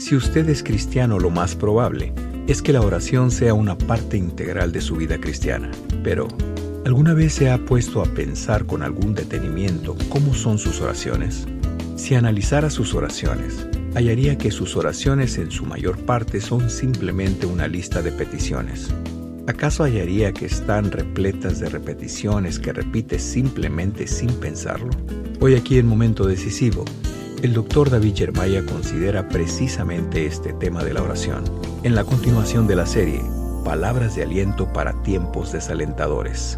Si usted es cristiano, lo más probable es que la oración sea una parte integral de su vida cristiana. Pero, ¿alguna vez se ha puesto a pensar con algún detenimiento cómo son sus oraciones? Si analizara sus oraciones, hallaría que sus oraciones en su mayor parte son simplemente una lista de peticiones. ¿Acaso hallaría que están repletas de repeticiones que repite simplemente sin pensarlo? Hoy aquí en Momento Decisivo, el Dr. David Jeremiah considera precisamente este tema de la oración, en la continuación de la serie, Palabras de Aliento para Tiempos Desalentadores.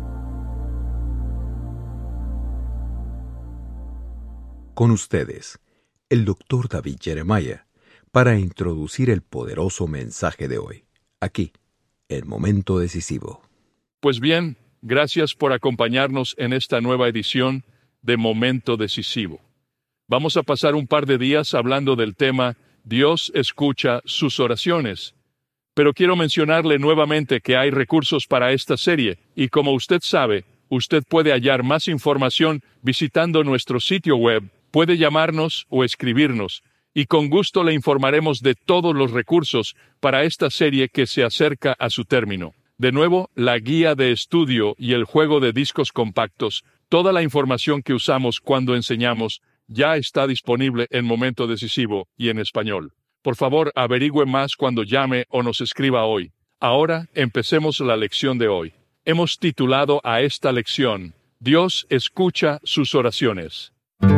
Con ustedes, el Dr. David Jeremiah, para introducir el poderoso mensaje de hoy, aquí, en Momento Decisivo. Pues bien, gracias por acompañarnos en esta nueva edición de Momento Decisivo. Vamos a pasar un par de días hablando del tema Dios escucha sus oraciones. Pero quiero mencionarle nuevamente que hay recursos para esta serie, y como usted sabe, usted puede hallar más información visitando nuestro sitio web, puede llamarnos o escribirnos, y con gusto le informaremos de todos los recursos para esta serie que se acerca a su término. De nuevo, la guía de estudio y el juego de discos compactos, toda la información que usamos cuando enseñamos, ya está disponible en Momento Decisivo y en español. Por favor, averigüe más cuando llame o nos escriba hoy. Ahora, empecemos la lección de hoy. Hemos titulado a esta lección, Dios escucha sus oraciones.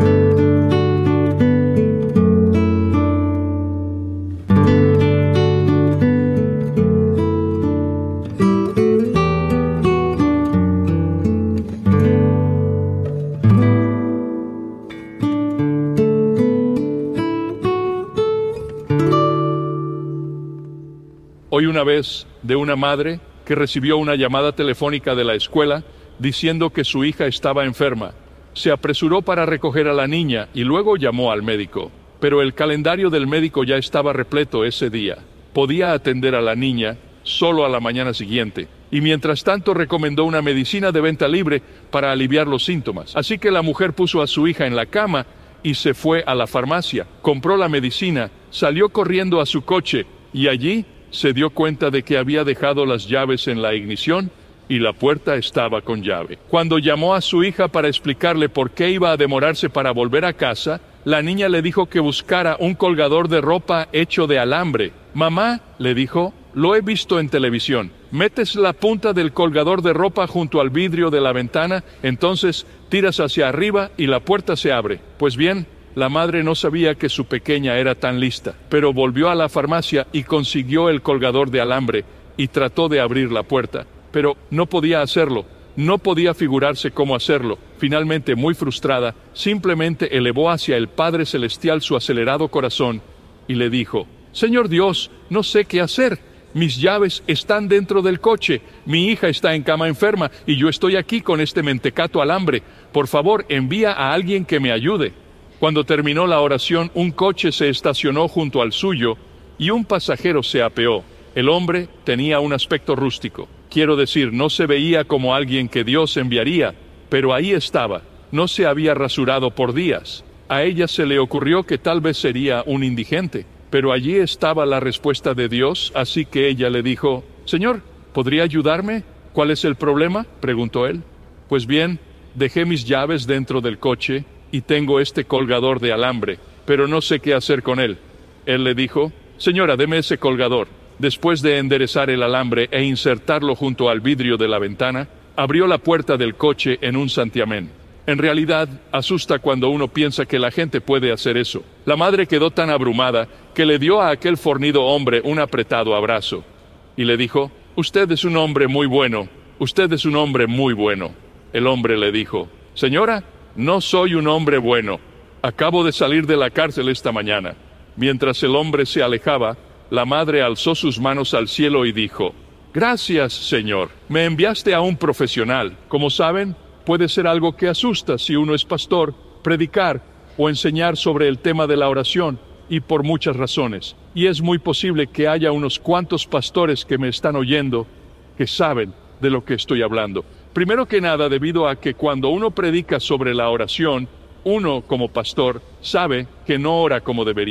Oí una vez de una madre que recibió una llamada telefónica de la escuela diciendo que su hija estaba enferma. Se apresuró para recoger a la niña y luego llamó al médico. Pero el calendario del médico ya estaba repleto ese día. Podía atender a la niña solo a la mañana siguiente. Y mientras tanto recomendó una medicina de venta libre para aliviar los síntomas. Así que la mujer puso a su hija en la cama y se fue a la farmacia. Compró la medicina, salió corriendo a su coche y allí se dio cuenta de que había dejado las llaves en la ignición y la puerta estaba con llave. Cuando llamó a su hija para explicarle por qué iba a demorarse para volver a casa, la niña le dijo que buscara un colgador de ropa hecho de alambre. Mamá, le dijo, lo he visto en televisión. Metes la punta del colgador de ropa junto al vidrio de la ventana, entonces tiras hacia arriba y la puerta se abre. Pues bien, la madre no sabía que su pequeña era tan lista, pero volvió a la farmacia y consiguió el colgador de alambre y trató de abrir la puerta, pero no podía hacerlo, no podía figurarse cómo hacerlo. Finalmente, muy frustrada, simplemente elevó hacia el Padre Celestial su acelerado corazón y le dijo, Señor Dios, no sé qué hacer. Mis llaves están dentro del coche, mi hija está en cama enferma y yo estoy aquí con este mentecato alambre. Por favor, envía a alguien que me ayude. Cuando terminó la oración, un coche se estacionó junto al suyo y un pasajero se apeó. El hombre tenía un aspecto rústico. Quiero decir, no se veía como alguien que Dios enviaría, pero ahí estaba. No se había rasurado por días. A ella se le ocurrió que tal vez sería un indigente, pero allí estaba la respuesta de Dios, así que ella le dijo, Señor, ¿podría ayudarme? ¿Cuál es el problema?, preguntó él. Pues bien, dejé mis llaves dentro del coche y tengo este colgador de alambre, pero no sé qué hacer con él. Él le dijo, Señora, deme ese colgador. Después de enderezar el alambre e insertarlo junto al vidrio de la ventana, abrió la puerta del coche en un santiamén. En realidad, asusta cuando uno piensa que la gente puede hacer eso. La madre quedó tan abrumada que le dio a aquel fornido hombre un apretado abrazo. Y le dijo, Usted es un hombre muy bueno, usted es un hombre muy bueno. El hombre le dijo, Señora, no soy un hombre bueno. Acabo de salir de la cárcel esta mañana. Mientras el hombre se alejaba, la madre alzó sus manos al cielo y dijo, Gracias, Señor. Me enviaste a un profesional. Como saben, puede ser algo que asusta si uno es pastor, predicar o enseñar sobre el tema de la oración, y por muchas razones. Y es muy posible que haya unos cuantos pastores que me están oyendo que saben de lo que estoy hablando. Primero que nada, debido a que cuando uno predica sobre la oración, uno como pastor sabe que no ora como debería.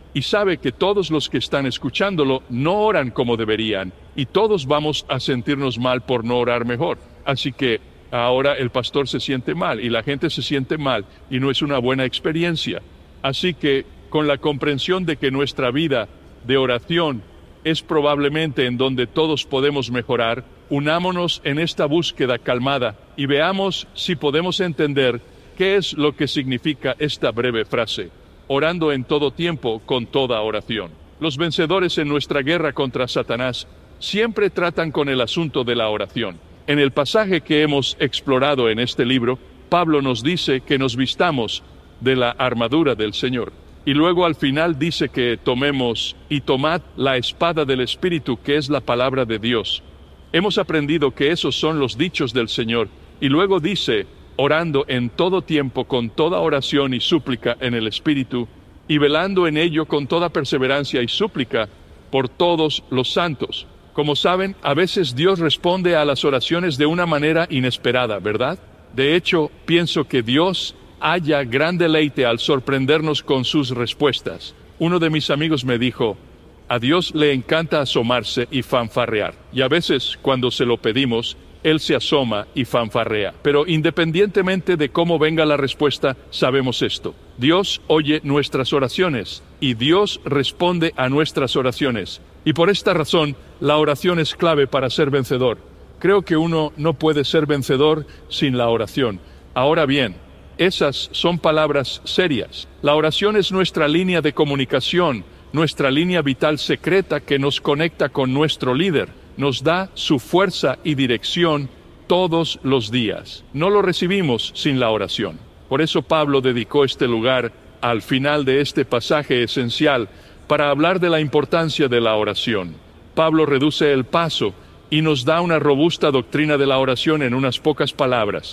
y sabe que todos los que están escuchándolo no oran como deberían, y todos vamos a sentirnos mal por no orar mejor. Así que ahora el pastor se siente mal y la gente se siente mal y no es una buena experiencia. Así que con la comprensión de que nuestra vida de oración es probablemente en donde todos podemos mejorar, unámonos en esta búsqueda calmada y veamos si podemos entender qué es lo que significa esta breve frase: orando en todo tiempo con toda oración. Los vencedores en nuestra guerra contra Satanás siempre tratan con el asunto de la oración. En el pasaje que hemos explorado en este libro, Pablo nos dice que nos vistamos de la armadura del Señor. Y luego al final dice que tomemos y tomad la espada del Espíritu, que es la palabra de Dios. Hemos aprendido que esos son los dichos del Señor. Y luego dice, orando en todo tiempo con toda oración y súplica en el Espíritu, y velando en ello con toda perseverancia y súplica por todos los santos. Como saben, a veces Dios responde a las oraciones de una manera inesperada, ¿verdad? De hecho, pienso que Dios haya gran deleite al sorprendernos con sus respuestas. Uno de mis amigos me dijo, a Dios le encanta asomarse y fanfarrear, y a veces, cuando se lo pedimos, Él se asoma y fanfarrea. Pero independientemente de cómo venga la respuesta, sabemos esto: Dios oye nuestras oraciones, y Dios responde a nuestras oraciones. Y por esta razón, la oración es clave para ser vencedor. Creo que uno no puede ser vencedor sin la oración. Ahora bien, esas son palabras serias. La oración es nuestra línea de comunicación, nuestra línea vital secreta que nos conecta con nuestro líder, nos da su fuerza y dirección todos los días. No lo recibimos sin la oración. Por eso Pablo dedicó este lugar al final de este pasaje esencial para hablar de la importancia de la oración. Pablo reduce el paso y nos da una robusta doctrina de la oración en unas pocas palabras.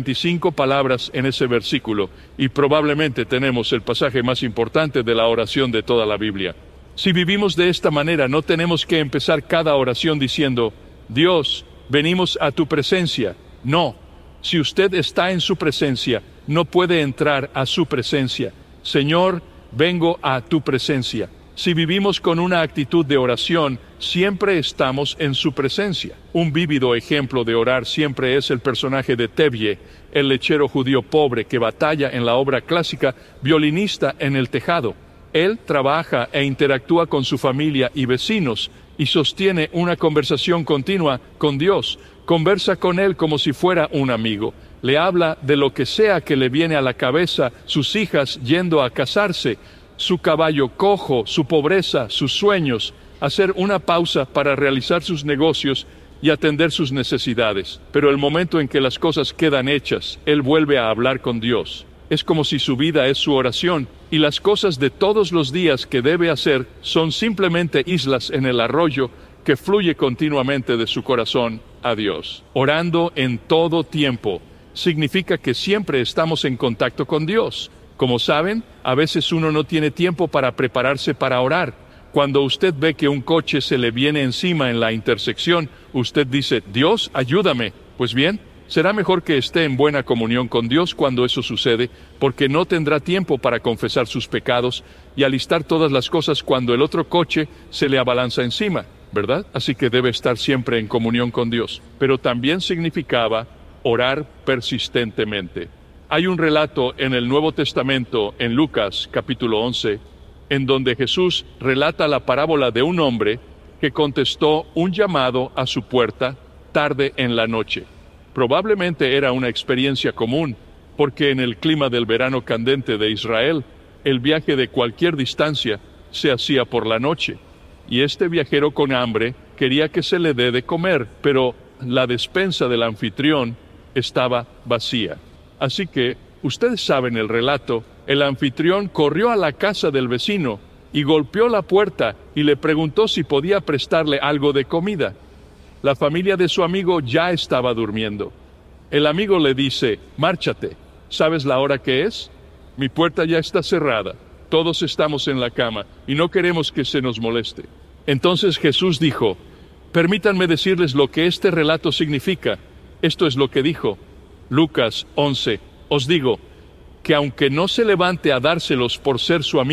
25 palabras en ese versículo, y probablemente tenemos el pasaje más importante de la oración de toda la Biblia. Si vivimos de esta manera, no tenemos que empezar cada oración diciendo, Dios, venimos a tu presencia. No, si usted está en su presencia, no puede entrar a su presencia. Señor, vengo a tu presencia. Si vivimos con una actitud de oración, siempre estamos en su presencia. Un vívido ejemplo de orar siempre es el personaje de Tevye, el lechero judío pobre que batalla en la obra clásica Violinista en el tejado. Él trabaja e interactúa con su familia y vecinos y sostiene una conversación continua con Dios. Conversa con Él como si fuera un amigo. Le habla de lo que sea que le viene a la cabeza, sus hijas yendo a casarse, su caballo cojo, su pobreza, sus sueños, hacer una pausa para realizar sus negocios y atender sus necesidades. Pero el momento en que las cosas quedan hechas, él vuelve a hablar con Dios. Es como si su vida es su oración, y las cosas de todos los días que debe hacer son simplemente islas en el arroyo que fluye continuamente de su corazón a Dios. Orando en todo tiempo significa que siempre estamos en contacto con Dios. Como saben, a veces uno no tiene tiempo para prepararse para orar. Cuando usted ve que un coche se le viene encima en la intersección, usted dice, Dios, ayúdame. Pues bien, será mejor que esté en buena comunión con Dios cuando eso sucede, porque no tendrá tiempo para confesar sus pecados y alistar todas las cosas cuando el otro coche se le abalanza encima, ¿verdad? Así que debe estar siempre en comunión con Dios. Pero también significaba orar persistentemente. Hay un relato en el Nuevo Testamento, en Lucas capítulo 11, en donde Jesús relata la parábola de un hombre que contestó un llamado a su puerta tarde en la noche. Probablemente era una experiencia común, porque en el clima del verano candente de Israel, el viaje de cualquier distancia se hacía por la noche. Y este viajero con hambre quería que se le dé de comer, pero la despensa del anfitrión estaba vacía. Así que, ustedes saben el relato, el anfitrión corrió a la casa del vecino y golpeó la puerta y le preguntó si podía prestarle algo de comida. La familia de su amigo ya estaba durmiendo. El amigo le dice, márchate, ¿sabes la hora que es? Mi puerta ya está cerrada, todos estamos en la cama y no queremos que se nos moleste. Entonces Jesús dijo, permítanme decirles lo que este relato significa. Esto es lo que dijo. Lucas 11, os digo, que aunque no se levante a dárselos por ser su amigo,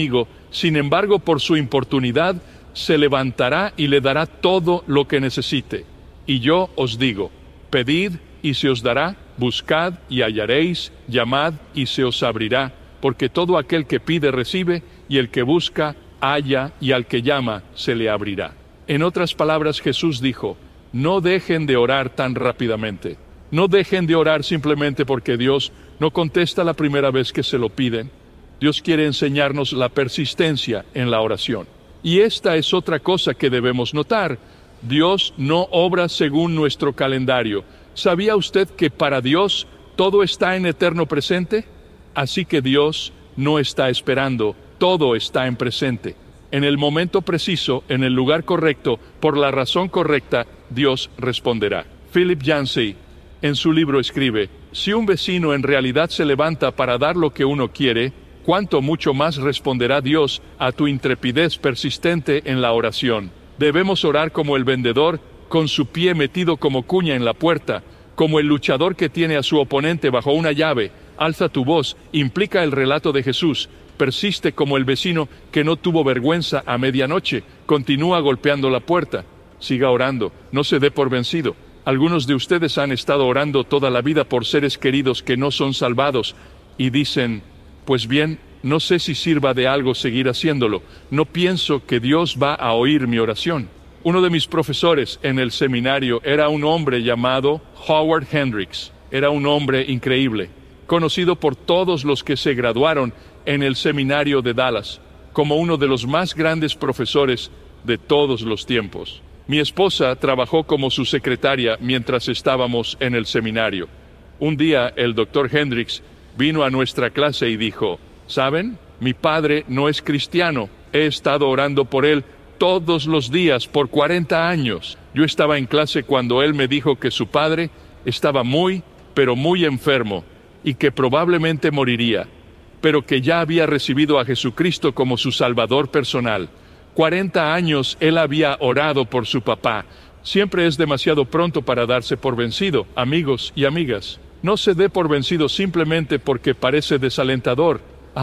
Sin embargo, por su importunidad, se levantará y le dará todo lo que necesite. Y yo os digo, pedid y se os dará, buscad y hallaréis, llamad y se os abrirá, porque todo aquel que pide recibe, y el que busca, halla, y al que llama, se le abrirá. En otras palabras, Jesús dijo, no dejen de orar tan rápidamente. No dejen de orar simplemente porque Dios no contesta la primera vez que se lo piden. Dios quiere enseñarnos la persistencia en la oración. Y esta es otra cosa que debemos notar. Dios no obra según nuestro calendario. ¿Sabía usted que para Dios todo está en eterno presente? Así que Dios no está esperando, todo está en presente. En el momento preciso, en el lugar correcto, por la razón correcta, Dios responderá. Philip Yancey, en su libro escribe, si un vecino en realidad se levanta para dar lo que uno quiere, cuánto mucho más responderá Dios a tu intrepidez persistente en la oración. Debemos orar como el vendedor, con su pie metido como cuña en la puerta, como el luchador que tiene a su oponente bajo una llave. Alza tu voz, implica el relato de Jesús. Persiste como el vecino que no tuvo vergüenza a medianoche. Continúa golpeando la puerta. Siga orando, no se dé por vencido. Algunos de ustedes han estado orando toda la vida por seres queridos que no son salvados y dicen, pues bien, no sé si sirva de algo seguir haciéndolo. No pienso que Dios va a oír mi oración. Uno de mis profesores en el seminario era un hombre llamado Howard Hendricks. Era un hombre increíble, conocido por todos los que se graduaron en el seminario de Dallas, como uno de los más grandes profesores de todos los tiempos. Mi esposa trabajó como su secretaria mientras estábamos en el seminario. Un día el doctor Hendricks vino a nuestra clase y dijo, ¿saben? Mi padre no es cristiano. He estado orando por él todos los días por 40 años. Yo estaba en clase cuando él me dijo que su padre estaba muy, pero muy enfermo y que probablemente moriría, pero que ya había recibido a Jesucristo como su Salvador personal. 40 años él había orado por su papá. Siempre es demasiado pronto para darse por vencido, amigos y amigas. No se dé por vencido simplemente porque parece desalentador.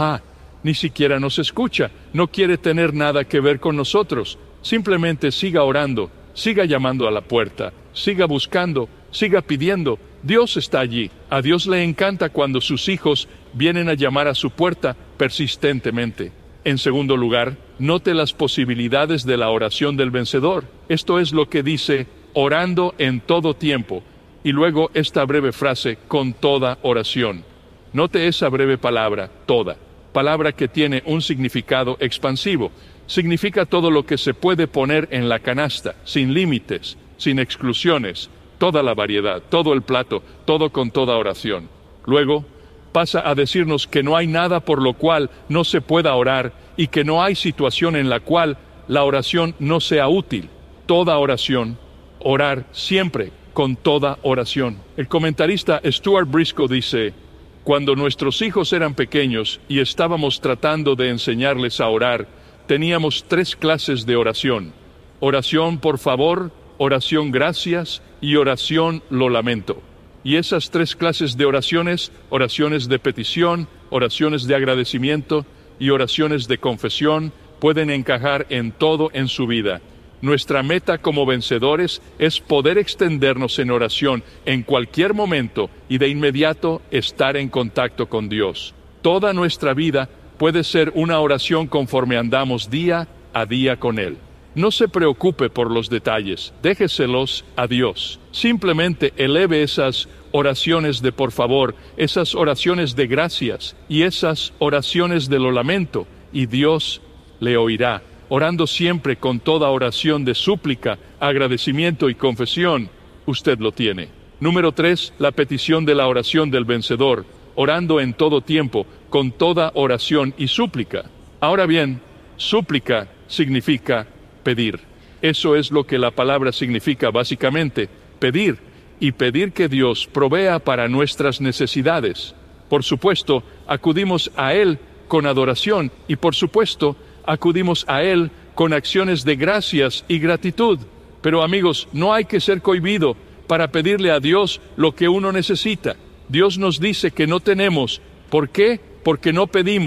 Ni siquiera nos escucha, no quiere tener nada que ver con nosotros. Simplemente siga orando, siga llamando a la puerta, siga buscando, siga pidiendo. Dios está allí. A Dios le encanta cuando sus hijos vienen a llamar a su puerta persistentemente. En segundo lugar, note las posibilidades de la oración del vencedor. Esto es lo que dice, orando en todo tiempo. Y luego esta breve frase, con toda oración. Note esa breve palabra, toda. Palabra que tiene un significado expansivo. Significa todo lo que se puede poner en la canasta, sin límites, sin exclusiones, toda la variedad, todo el plato, todo con toda oración. Luego, pasa a decirnos que no hay nada por lo cual no se pueda orar y que no hay situación en la cual la oración no sea útil. Toda oración, orar siempre con toda oración. El comentarista Stuart Briscoe dice, cuando nuestros hijos eran pequeños y estábamos tratando de enseñarles a orar, teníamos 3 clases de oración. Oración por favor, oración gracias y oración lo lamento. Y esas 3 clases de oraciones, oraciones de petición, oraciones de agradecimiento y oraciones de confesión, pueden encajar en todo en su vida. Nuestra meta como vencedores es poder extendernos en oración en cualquier momento y de inmediato estar en contacto con Dios. Toda nuestra vida puede ser una oración conforme andamos día a día con Él. No se preocupe por los detalles, déjeselos a Dios. Simplemente eleve esas oraciones de por favor, esas oraciones de gracias y esas oraciones de lo lamento, y Dios le oirá. Orando siempre con toda oración de súplica, agradecimiento y confesión, usted lo tiene. Número 3, la petición de la oración del vencedor, orando en todo tiempo, con toda oración y súplica. Ahora bien, súplica significa pedir. Eso es lo que la palabra significa básicamente, pedir, y pedir que Dios provea para nuestras necesidades. Por supuesto, acudimos a Él con adoración y por supuesto, acudimos a Él con acciones de gracias y gratitud. Pero amigos, no hay que ser cohibido para pedirle a Dios lo que uno necesita. Dios nos dice que no tenemos. ¿Por qué? Porque no pedimos.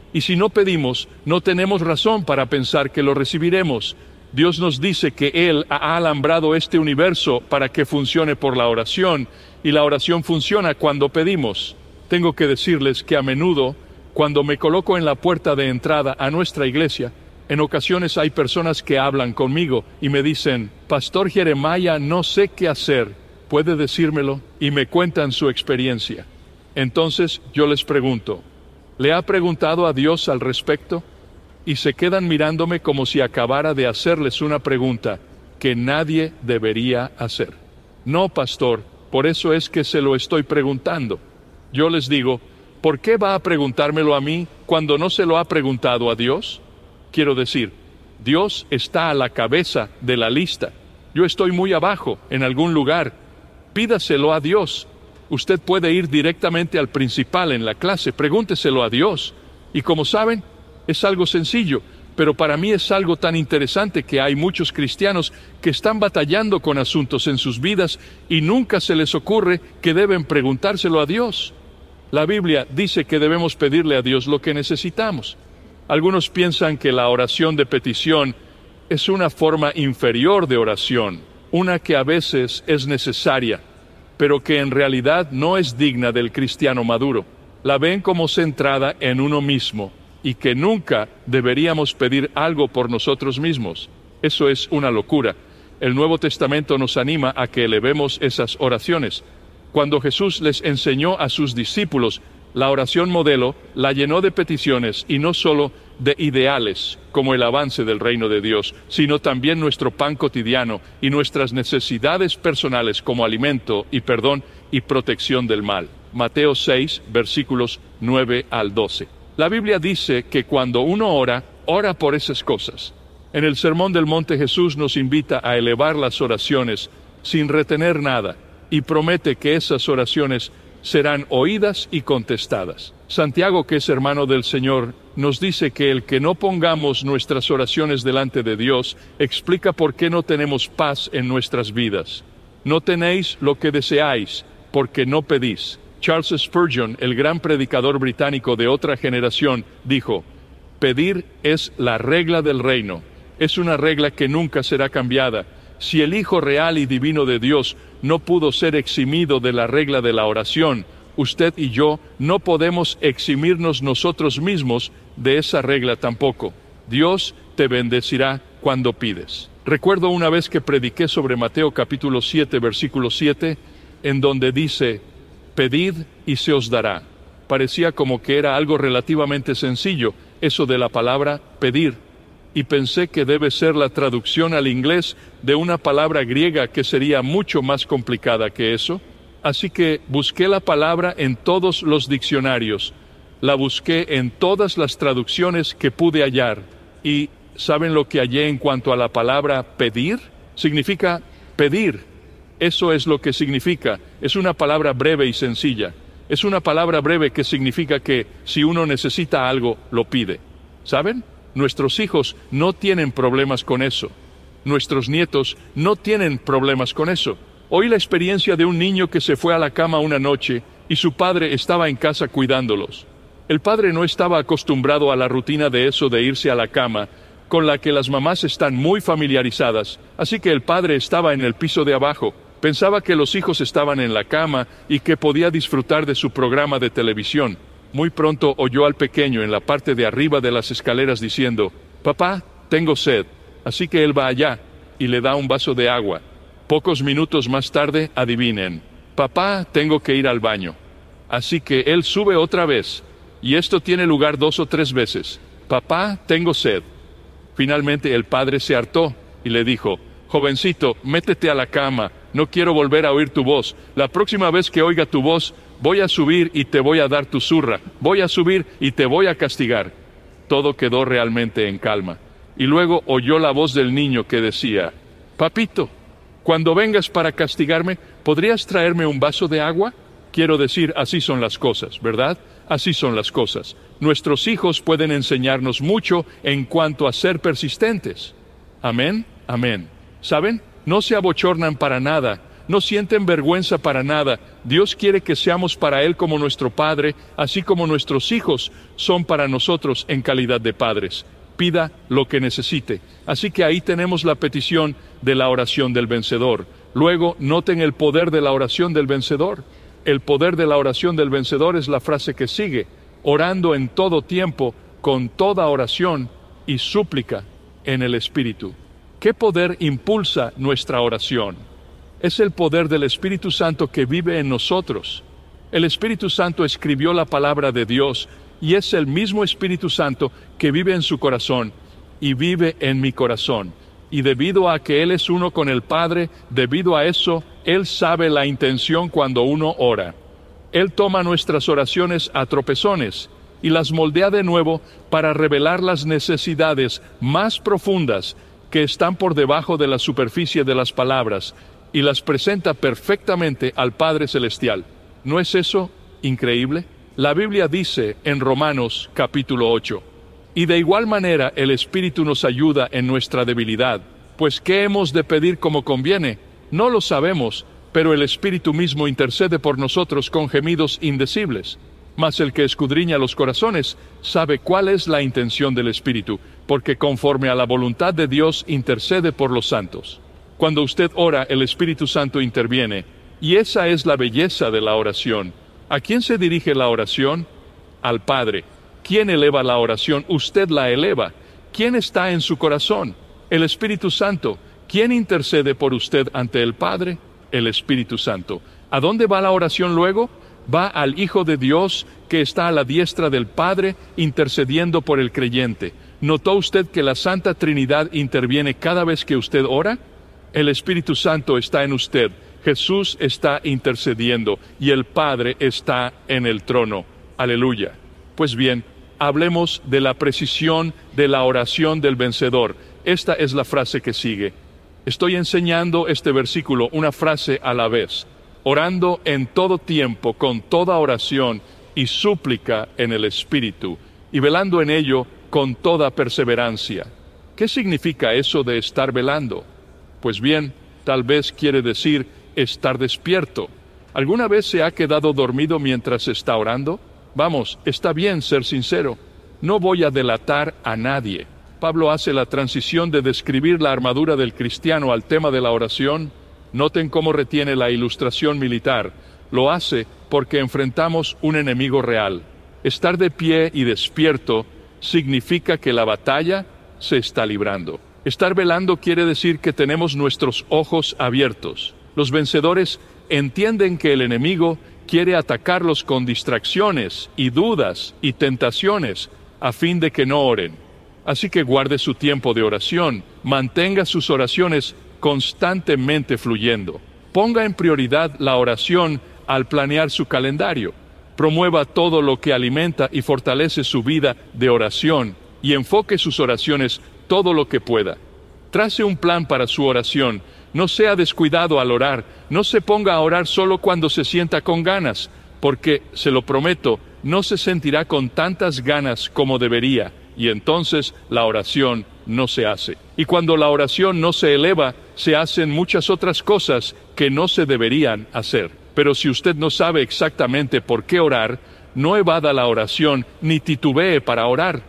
Y si no pedimos, no tenemos razón para pensar que lo recibiremos. Dios nos dice que Él ha alambrado este universo para que funcione por la oración, y la oración funciona cuando pedimos. Tengo que decirles que a menudo, cuando me coloco en la puerta de entrada a nuestra iglesia, en ocasiones hay personas que hablan conmigo y me dicen, Pastor Jeremiah, no sé qué hacer, ¿puede decírmelo? Y me cuentan su experiencia. Entonces yo les pregunto, ¿le ha preguntado a Dios al respecto? Y se quedan mirándome como si acabara de hacerles una pregunta que nadie debería hacer. No, pastor, por eso es que se lo estoy preguntando. Yo les digo, ¿por qué va a preguntármelo a mí cuando no se lo ha preguntado a Dios? Quiero decir, Dios está a la cabeza de la lista. Yo estoy muy abajo, en algún lugar. Pídaselo a Dios. Usted puede ir directamente al principal en la clase, pregúnteselo a Dios. Y como saben, es algo sencillo, pero para mí es algo tan interesante que hay muchos cristianos que están batallando con asuntos en sus vidas y nunca se les ocurre que deben preguntárselo a Dios. La Biblia dice que debemos pedirle a Dios lo que necesitamos. Algunos piensan que la oración de petición es una forma inferior de oración, una que a veces es necesaria, pero que en realidad no es digna del cristiano maduro. La ven como centrada en uno mismo y que nunca deberíamos pedir algo por nosotros mismos. Eso es una locura. El Nuevo Testamento nos anima a que elevemos esas oraciones. Cuando Jesús les enseñó a sus discípulos la oración modelo, la llenó de peticiones y no solo de ideales, como el avance del reino de Dios, sino también nuestro pan cotidiano y nuestras necesidades personales como alimento y perdón y protección del mal. Mateo 6, versículos 9 al 12. La Biblia dice que cuando uno ora, ora por esas cosas. En el Sermón del Monte Jesús nos invita a elevar las oraciones sin retener nada y promete que esas oraciones serán oídas y contestadas. Santiago, que es hermano del Señor, nos dice que el que no pongamos nuestras oraciones delante de Dios explica por qué no tenemos paz en nuestras vidas. No tenéis lo que deseáis, porque no pedís. Charles Spurgeon, el gran predicador británico de otra generación, dijo, pedir es la regla del reino. Es una regla que nunca será cambiada. Si el Hijo real y divino de Dios no pudo ser eximido de la regla de la oración, usted y yo no podemos eximirnos nosotros mismos de esa regla tampoco. Dios te bendecirá cuando pides. Recuerdo una vez que prediqué sobre Mateo capítulo 7, versículo 7, en donde dice, pedid y se os dará. Parecía como que era algo relativamente sencillo, eso de la palabra pedir. Y pensé que debe ser la traducción al inglés de una palabra griega que sería mucho más complicada que eso. Así que busqué la palabra en todos los diccionarios, la busqué en todas las traducciones que pude hallar. ¿Y saben lo que hallé en cuanto a la palabra pedir? Significa pedir. Eso es lo que significa. Es una palabra breve y sencilla. Es una palabra breve que significa que si uno necesita algo, lo pide. ¿Saben? Nuestros hijos no tienen problemas con eso. Nuestros nietos no tienen problemas con eso. Oí la experiencia de un niño que se fue a la cama una noche y su padre estaba en casa cuidándolos. El padre no estaba acostumbrado a la rutina de eso de irse a la cama, con la que las mamás están muy familiarizadas, así que el padre estaba en el piso de abajo. Pensaba que los hijos estaban en la cama y que podía disfrutar de su programa de televisión. Muy pronto oyó al pequeño en la parte de arriba de las escaleras diciendo, «Papá, tengo sed». Así que él va allá y le da un vaso de agua. Pocos minutos más tarde, adivinen, «Papá, tengo que ir al baño». Así que él sube otra vez, y esto tiene lugar 2 o 3 veces. «Papá, tengo sed». Finalmente el padre se hartó y le dijo, «Jovencito, métete a la cama, no quiero volver a oír tu voz. La próxima vez que oiga tu voz, voy a subir y te voy a dar tu zurra. Voy a subir y te voy a castigar». Todo quedó realmente en calma. Y luego oyó la voz del niño que decía, «Papito, cuando vengas para castigarme, ¿podrías traerme un vaso de agua?». Quiero decir, así son las cosas, ¿verdad? Así son las cosas. Nuestros hijos pueden enseñarnos mucho en cuanto a ser persistentes. Amén, amén. ¿Saben? No se abochornan para nada No sienten vergüenza para nada. Dios quiere que seamos para Él como nuestro Padre, así como nuestros hijos son para nosotros en calidad de padres. Pida lo que necesite. Así que ahí tenemos la petición de la oración del vencedor. Luego, noten el poder de la oración del vencedor. El poder de la oración del vencedor es la frase que sigue: orando en todo tiempo, con toda oración y súplica en el Espíritu. ¿Qué poder impulsa nuestra oración? Es el poder del Espíritu Santo que vive en nosotros. El Espíritu Santo escribió la palabra de Dios y es el mismo Espíritu Santo que vive en su corazón y vive en mi corazón. Y debido a que Él es uno con el Padre, debido a eso, Él sabe la intención cuando uno ora. Él toma nuestras oraciones a tropezones y las moldea de nuevo para revelar las necesidades más profundas que están por debajo de la superficie de las palabras y las presenta perfectamente al Padre Celestial. ¿No es eso increíble? La Biblia dice en Romanos capítulo 8, y de igual manera el Espíritu nos ayuda en nuestra debilidad, pues ¿qué hemos de pedir como conviene? No lo sabemos, pero el Espíritu mismo intercede por nosotros con gemidos indecibles. Mas el que escudriña los corazones sabe cuál es la intención del Espíritu, porque conforme a la voluntad de Dios intercede por los santos. Cuando usted ora, el Espíritu Santo interviene, y esa es la belleza de la oración. ¿A quién se dirige la oración? Al Padre. ¿Quién eleva la oración? Usted la eleva. ¿Quién está en su corazón? El Espíritu Santo. ¿Quién intercede por usted ante el Padre? El Espíritu Santo. ¿A dónde va la oración luego? Va al Hijo de Dios que está a la diestra del Padre intercediendo por el creyente. ¿Notó usted que la Santa Trinidad interviene cada vez que usted ora? El Espíritu Santo está en usted. Jesús está intercediendo y el Padre está en el trono. Aleluya. Pues bien, hablemos de la precisión de la oración del vencedor. Esta es la frase que sigue. Estoy enseñando este versículo una frase a la vez. Orando en todo tiempo, con toda oración y súplica en el Espíritu, y velando en ello con toda perseverancia. ¿Qué significa eso de estar velando? Pues bien, tal vez quiere decir estar despierto. ¿Alguna vez se ha quedado dormido mientras está orando? Vamos, está bien ser sincero. No voy a delatar a nadie. Pablo hace la transición de describir la armadura del cristiano al tema de la oración. Noten cómo retiene la ilustración militar. Lo hace porque enfrentamos un enemigo real. Estar de pie y despierto significa que la batalla se está librando. Estar velando quiere decir que tenemos nuestros ojos abiertos. Los vencedores entienden que el enemigo quiere atacarlos con distracciones y dudas y tentaciones a fin de que no oren. Así que guarde su tiempo de oración, mantenga sus oraciones constantemente fluyendo. Ponga en prioridad la oración al planear su calendario. Promueva todo lo que alimenta y fortalece su vida de oración y enfoque sus oraciones todo lo que pueda. Trace un plan para su oración. No sea descuidado al orar. No se ponga a orar solo cuando se sienta con ganas, porque, se lo prometo, no se sentirá con tantas ganas como debería, y entonces la oración no se hace. Y cuando la oración no se eleva, se hacen muchas otras cosas que no se deberían hacer. Pero si usted no sabe exactamente por qué orar, no evada la oración ni titubee para orar.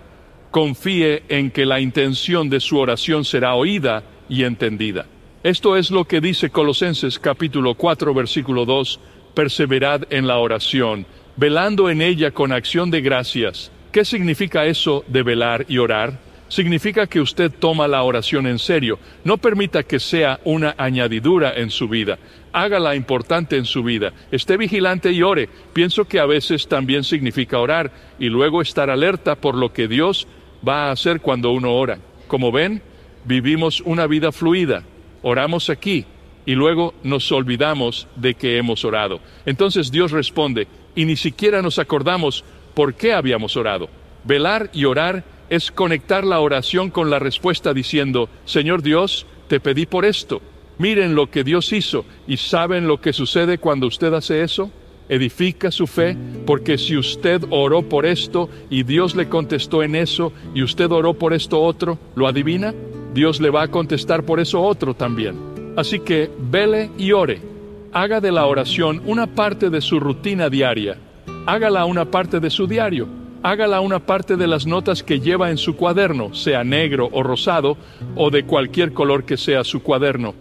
Confíe en que la intención de su oración será oída y entendida. Esto es lo que dice Colosenses capítulo 4, versículo 2, perseverad en la oración, velando en ella con acción de gracias. ¿Qué significa eso de velar y orar? Significa que usted toma la oración en serio. No permita que sea una añadidura en su vida. Hágala importante en su vida. Esté vigilante y ore. Pienso que a veces también significa orar y luego estar alerta por lo que Dios va a hacer cuando uno ora. Como ven, vivimos una vida fluida. Oramos aquí y luego nos olvidamos de que hemos orado. Entonces Dios responde y ni siquiera nos acordamos por qué habíamos orado. Velar y orar es conectar la oración con la respuesta diciendo, Señor Dios, te pedí por esto. Miren lo que Dios hizo y ¿saben lo que sucede cuando usted hace eso? Edifica su fe, porque si usted oró por esto y Dios le contestó en eso y usted oró por esto otro, ¿lo adivina? Dios le va a contestar por eso otro también. Así que vele y ore. Haga de la oración una parte de su rutina diaria. Hágala una parte de su diario. Hágala una parte de las notas que lleva en su cuaderno, sea negro o rosado, o de cualquier color que sea su cuaderno.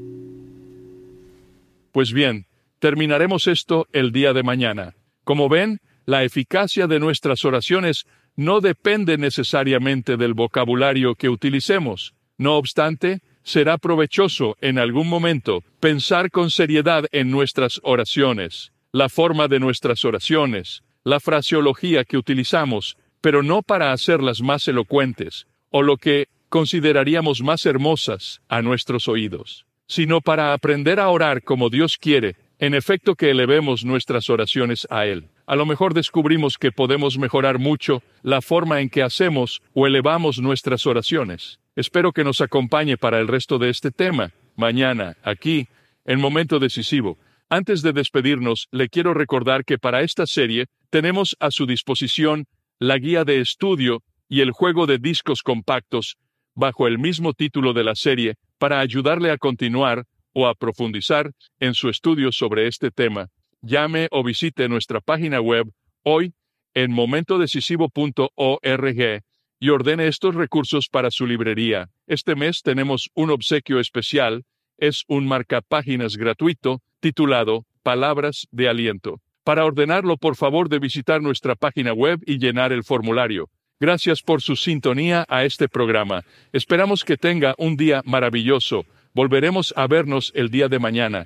Pues bien, terminaremos esto el día de mañana. Como ven, la eficacia de nuestras oraciones no depende necesariamente del vocabulario que utilicemos. No obstante, será provechoso en algún momento pensar con seriedad en nuestras oraciones, la forma de nuestras oraciones, la fraseología que utilizamos, pero no para hacerlas más elocuentes, o lo que consideraríamos más hermosas a nuestros oídos, sino para aprender a orar como Dios quiere, en efecto que elevemos nuestras oraciones a Él. A lo mejor descubrimos que podemos mejorar mucho la forma en que hacemos o elevamos nuestras oraciones. Espero que nos acompañe para el resto de este tema, mañana, aquí, en Momento Decisivo. Antes de despedirnos, le quiero recordar que para esta serie tenemos a su disposición la guía de estudio y el juego de discos compactos bajo el mismo título de la serie para ayudarle a continuar o a profundizar en su estudio sobre este tema. Llame o visite nuestra página web hoy en momentodecisivo.org y ordene estos recursos para su librería. Este mes tenemos un obsequio especial. Es un marcapáginas gratuito titulado Palabras de Aliento. Para ordenarlo, por favor de visitar nuestra página web y llenar el formulario. Gracias por su sintonía a este programa. Esperamos que tenga un día maravilloso. Volveremos a vernos el día de mañana.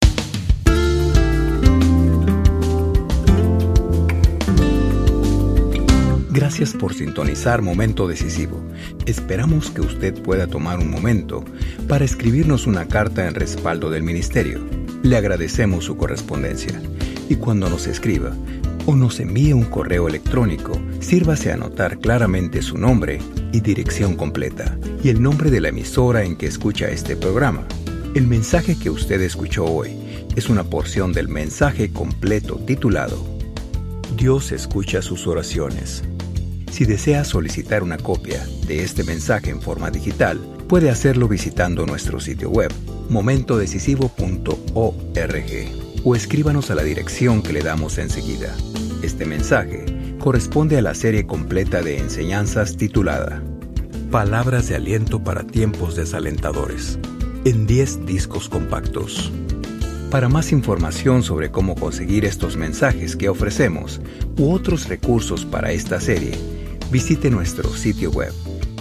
Gracias por sintonizar Momento Decisivo. Esperamos que usted pueda tomar un momento para escribirnos una carta en respaldo del ministerio. Le agradecemos su correspondencia. Y cuando nos escriba o nos envíe un correo electrónico, sírvase a anotar claramente su nombre y dirección completa y el nombre de la emisora en que escucha este programa. El mensaje que usted escuchó hoy es una porción del mensaje completo titulado Dios escucha sus oraciones. Si desea solicitar una copia de este mensaje en forma digital, puede hacerlo visitando nuestro sitio web, momentodecisivo.org, o escríbanos a la dirección que le damos enseguida. Este mensaje corresponde a la serie completa de enseñanzas titulada Palabras de aliento para tiempos desalentadores, en 10 discos compactos. Para más información sobre cómo conseguir estos mensajes que ofrecemos u otros recursos para esta serie, visite nuestro sitio web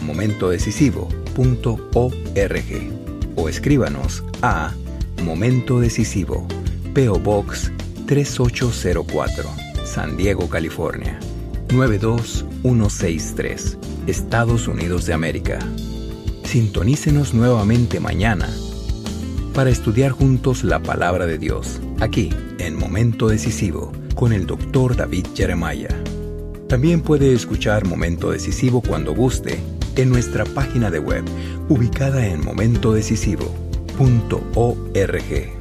momentodecisivo.org o escríbanos a Momento Decisivo, P.O. Box 3804, San Diego, California 92163, Estados Unidos de América. Sintonícenos nuevamente mañana para estudiar juntos la palabra de Dios, aquí en Momento Decisivo, con el Dr. David Jeremiah. También puede escuchar Momento Decisivo cuando guste en nuestra página de web, ubicada en momentodecisivo.org.